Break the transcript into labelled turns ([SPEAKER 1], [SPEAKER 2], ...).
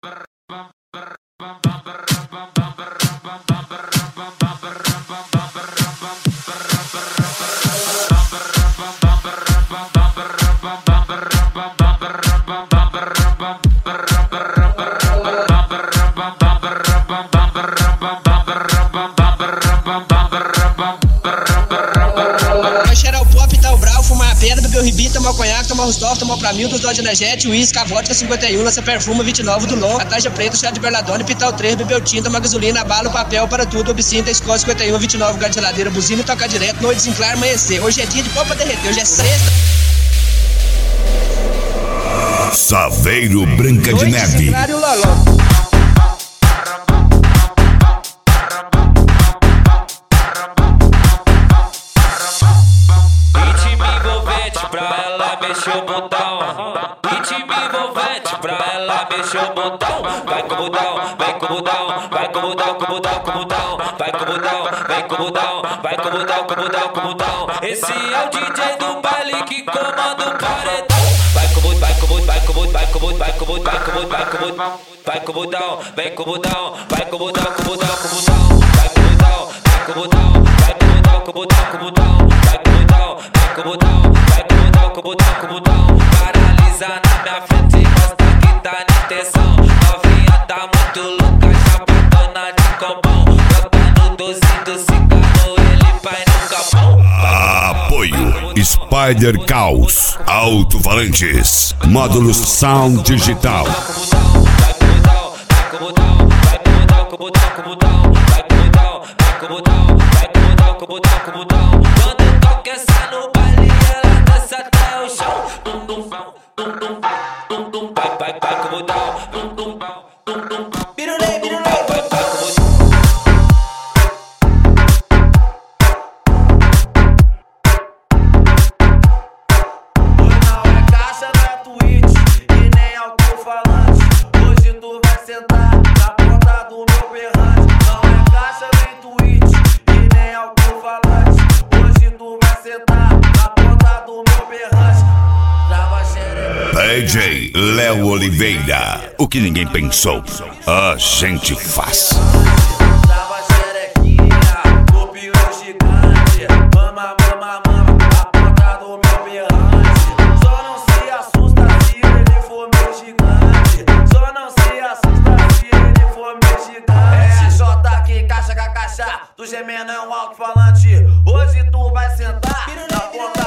[SPEAKER 1] Bebeu ribi, tomou conhaque, tomou Rostov, tomou Pramil, dos dó de energético, uísque, a vodka 51, lança perfume, 29 do Long, a tarja preta, chá de berladone, pital 3, bebeu tinta, uma gasolina, bala, papel para tudo, obsinta, escola 51, 29, gás de geladeira, buzina e tocar direto, noite desenclar, amanhecer. Hoje é dia de pó pra derreter, hoje é sexta.
[SPEAKER 2] Saveiro Branca de Neve.
[SPEAKER 3] Mexer o botão, ritmo envolvente pra ela mexer o botão. Vai com o botão, vai com o botão, vai com o botão, com o botão, com o botão. Vai com o botão, vai com o botão, vai com o botão, com o botão, com o botão. Esse é o DJ do baile que comanda o paredão. Vai com o botão, vai com o botão, vai com o botão, vai com o botão, vai com o botão, vai com o botão. Vai com o botão, vem com o botão, vai com o botão, com o botão, com o botão. Vai com o botão, vai com o botão, vai com o botão, com o botão, com o botão. Vai com o botão, vai com o botão, vai com o botão, com o botão, com o botão. Paralisa na minha frente, mostra que tá na intenção. Novinha tá muito louca, chapadona de combão. Bota no 12 do cigarro, ele vai no capão.
[SPEAKER 2] Apoio Spider Caos, alto-falantes, módulos Sound Digital.
[SPEAKER 3] Vai com o botão, vai com o botão, vai com o botão, com o botão, com o botão. Vai com o botão, vai com o botão, vai com o botão, com o botão, com o botão. Quando toca essa no baile, ela dança até o chão. Tum tum tum tum tum tum. Vai com o botão, tum tum tum tum. Pirulei, pirulei. Vai com o botão.
[SPEAKER 4] Hoje não é caixa, não é Twitch e nem alto-falante. Hoje tu vai sentar na ponta do meu berrante. Não é caixa, nem Twitch e nem alto-falante. Hoje tu vai sentar na ponta do meu berrante. Trava xereca.
[SPEAKER 2] DJ Léo Oliveira. O que ninguém pensou, a gente faz.
[SPEAKER 4] Trava xerequinha, o pior gigante. Mama, mama, mama, a ponta do meu berrante. Só não se assusta se ele for meu gigante. Só não se assusta se ele for meu gigante. É J aqui, caixa com a caixa. Tu gemendo é um alto-falante. Hoje tu vai sentar na ponta